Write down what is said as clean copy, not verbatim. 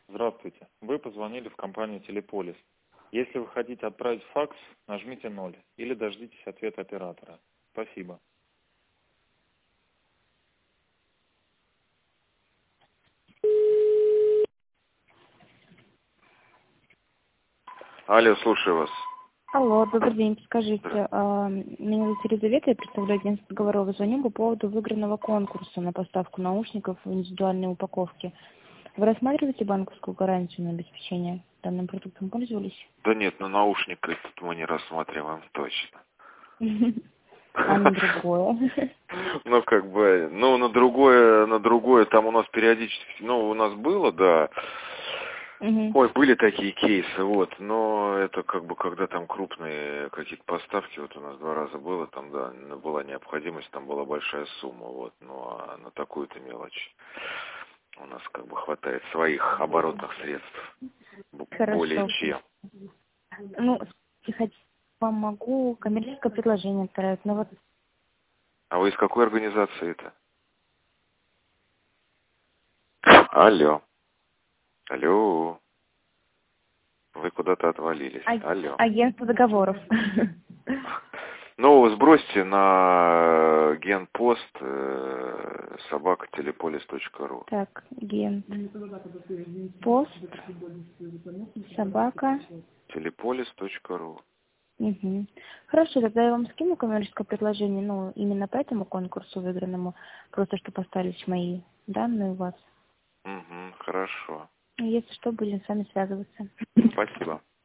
Здравствуйте. Вы позвонили в компанию «Телеполис». Если вы хотите отправить факс, нажмите 0 или дождитесь ответа оператора. Спасибо. Алло, слушаю вас. Алло, добрый день. Скажите, меня зовут Елизавета, я представляю агентство «Говорова». Звоню по поводу выигранного конкурса на поставку наушников в индивидуальной упаковке. Вы рассматриваете банковскую гарантию на обеспечение данным продуктом? Пользовались? Да нет, на наушники тут мы не рассматриваем точно. А на другое? Ну, как бы, на другое, там у нас периодически, у нас было, да. Ой, были такие кейсы, вот, но это как бы, когда там крупные какие-то поставки, вот у нас 2 раза было, там, да, была необходимость, там была большая сумма, вот, ну, а на такую-то мелочь у нас как бы хватает своих оборотных средств, более Хорошо. чем. Ну, если хотите, вам могу коммерческое предложение отправить, но вот... А вы из какой организации это? Алло. Алло. Вы куда-то отвалились. Алло. Агентство договоров. Ну, сбросьте на генпост собака-телеполис.ру. Так, пост, собака. Телеполис.ру. Угу. Хорошо, тогда я вам скину коммерческое предложение, именно по этому конкурсу выигранному, просто чтобы остались мои данные у вас. Угу, хорошо. Если что, будем с вами связываться. Спасибо.